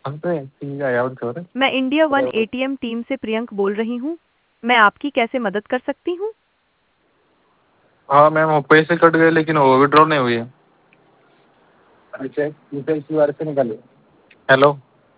मैं India one ATM team से प्रियंक बोल रही हूँ। मैं आपकी कैसे मदद कर सकती हूँ? हाँ मैम, वो पैसे कट गए लेकिन वो विड्रॉ नहीं हुई है। यूपीआई से निकालिए। हेलो।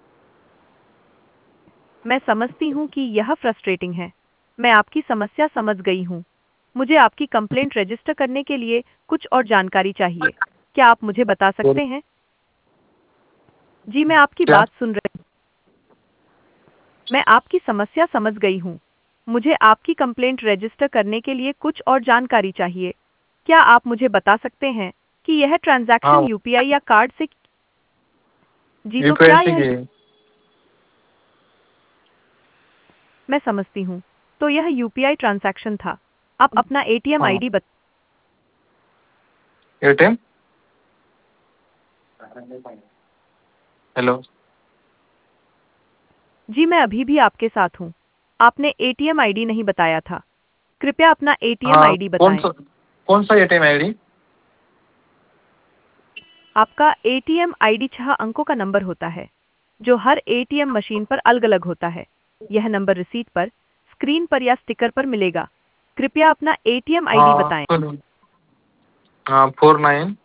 मैं समझती हूँ कि यह फ्रस्ट्रेटिंग है। मैं आपकी समस्या समझ गई हूँ। मुझे आपकी कंप्लेंट रजिस्टर करने के लिए कुछ और जानकारी चाहिए। क्या आप मुझे बता सकते हैं? जी, मैं आपकी क्या? बात सुन रही। मैं आपकी समस्या समझ गई हूँ। मुझे आपकी कंप्लेंट रजिस्टर करने के लिए कुछ और जानकारी चाहिए। क्या आप मुझे बता सकते हैं कि यह ट्रांजैक्शन हाँ, यूपीआई या कार्ड से? जी, तो यूपीआई क्या से यह? की। मैं समझती हूँ। तो यह यूपीआई ट्रांजैक्शन था। आप अपना एटीएम हाँ, आईडी एटीएम। हेलो। जी, मैं अभी भी आपके साथ हूँ। आपने एटीएम आईडी नहीं बताया था। कृपया अपना एटीएम हाँ, आईडी बताएं। कौन सा एटीएम आईडी? आपका एटीएम आईडी 6 अंकों का नंबर होता है, जो हर एटीएम मशीन पर अलग-अलग होता है। यह नंबर रिसीट पर, स्क्रीन पर या स्टिकर पर मिलेगा। कृपया अपना एटीएम आईडी हाँ बताएं। हाँ, 49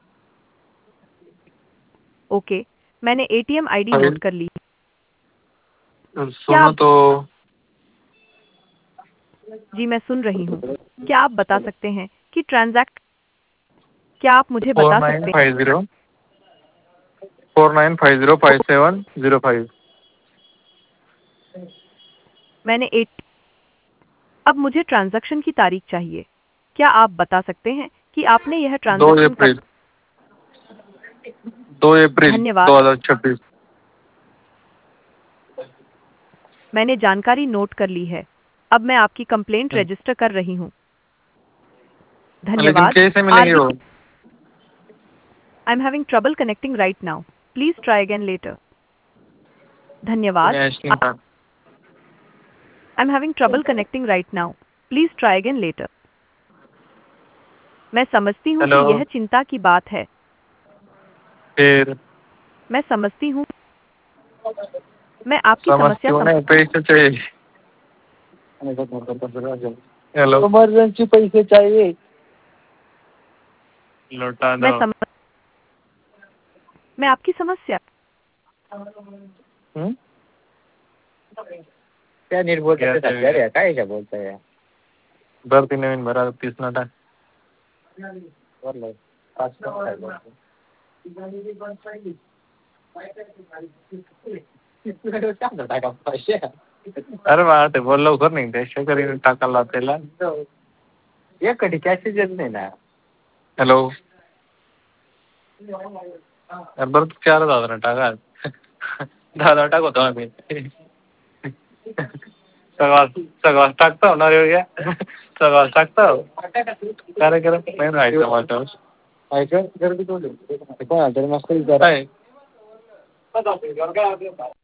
ओके, मैंने एटीएम आईडी नोट 5। कर ली। क्या सुनो आप? तो। जी, मैं सुन रही हूँ। क्या आप बता सकते हैं कि ट्रांजैक्ट? क्या आप मुझे फोर बता नाइन सकते? Five zero 49505705। मैंने एट अब मुझे ट्रांजैक्शन की तारीख चाहिए। क्या आप बता सकते हैं कि आपने यह दो ट्रांजैक्शन कब? अप्रैल 2 अप्रैल धन्यवाद। 2026। मैंने जानकारी नोट कर ली है। अब मैं आपकी कंप्लेंट रजिस्टर कर रही हूँ। लेकिन धन्यवाद। कैसे मिलेंगे आरबी वो? I am having trouble connecting right now. Please try again later. धन्यवाद। नेशनल का। I am having trouble connecting right now. Please try again later. मैं समझती हूँ कि हेलो। यह चिंता की बात है। फिर मैं समझती हूँ। मैं आपकी समस्या समझती हूँ ना, पैसे चाहिए। हेलो। इमरजेंसी पैसे चाहिए। लौटा मैं दो। सम मैं आपकी समस्या। हम्म? क्या नीट बोलते हैं? काय बोलते हैं? भरती नवीन भरा 30 नाटा। अरे वाट बोल लवकर नाही ते शेजारी टाकायला त्याला. एक कधी कॅशेज येत नाही ना. हॅलो. बरं 4,000 टाका. 10,000 टाकतो आम्ही. सगळं टाकतो होणार घ्या. सगळं टाकतो. कार्यक्रम नाही राहायचं माझ्यावर. ऐका गर्दी कोणाला तरी मस्त विचार आहे.